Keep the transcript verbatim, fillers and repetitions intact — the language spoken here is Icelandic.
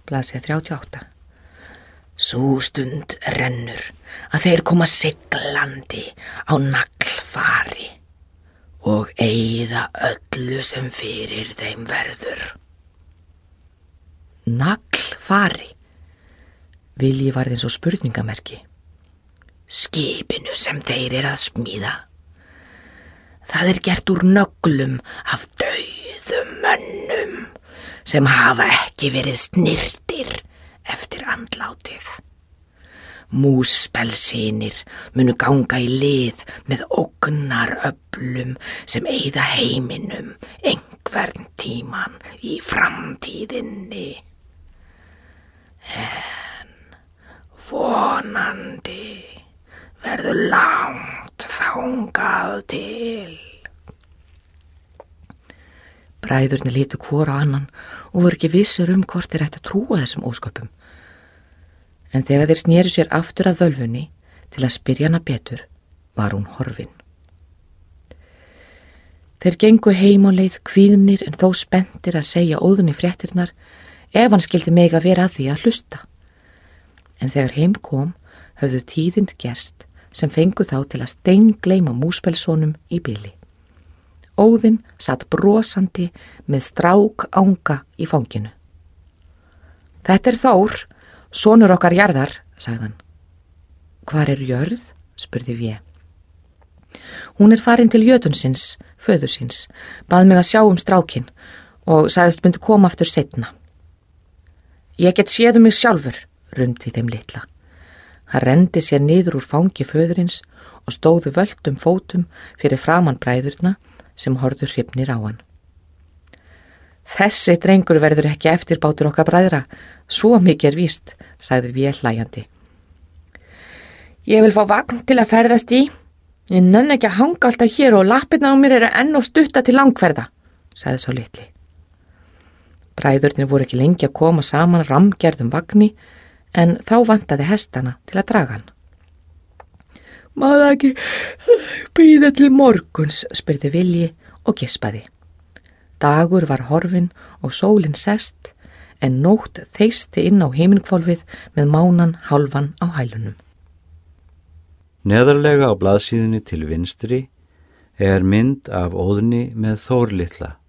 blaðsíða þrjátíu og átta. Sú stund rennur að þeir koma siglandi á naglfari og eyða öllu sem fyrir þeim verður. Naglfari? Vilji varð eins og spurningamerki. Skipinu sem þeir eru að smíða. Það er gert úr nöglum af dauðum mönnum sem hafa ekki verið snirtir eftir andlátið. Músspelsynir munu ganga í lið með ógnaröflum sem eyða heiminum einhvern tíman í framtíðinni. En vonandi verður langt þangað til. Bræðurnir litu hvor á annan og voru ekki vissir um hvort þeir ættu að trúa þessum ósköpum. En þegar þeir snéru sér aftur að völvunni til að spyrja hana betur, var hún horfin. Þeir gengu heim á leið kvíðnir en þó spenntir að segja Óðni fréttirnar ef hann skildi mega vera að því að hlusta. En þegar heim kom, höfðu tíðind gerst sem fengu þá til að steingleyma múspelsonum í bili. Óðinn satt brosandi með strák anga í fanginu. Þetta er Þór, sonur okkar Jarðar, sagði hann. Hvar er jörð? Spurði Vé. Hún er farin til jötunsins, föður síns, bað mig að sjá um strákin og sagðist myndi koma aftur seinna. Ég get séð um mig sjálfur, rumdi þeim litla. Hann rendi sér niður úr fangi föðurins og stóðu völtum fótum fyrir framan bræðurna sem horfðu hrifnir á hann. Þessi drengur verður ekki eftirbátur okkar bræðra, svo mikið er víst, sagði Vé hlæjandi. Ég vil fá vagn til að ferðast í. Ég nenni ekki að hanga alltaf hér og lappirnar á mér eru enn og stutta til langferða, sagði sá litli. Bræðurnir voru ekki lengi að koma saman rammgerðum vagni, en þá vantaði hestana til að draga hann. Má það ekki bíða til morguns, spurði Vilji og gispaði. Dagur var horfinn og sólin sest, en nótt þeysti inn á himinkvolfið með mánan hálfan á hælunum. Neðarlega á blaðsíðunni til vinstri er mynd af Óðni með Þór litla.